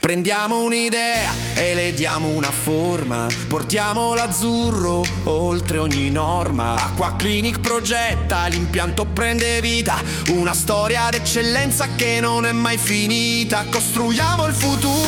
Prendiamo un'idea e le diamo una forma, portiamo l'azzurro oltre ogni norma. Acqua Clinic progetta, l'impianto prende vita, una storia d'eccellenza che non è mai finita. Costruiamo il futuro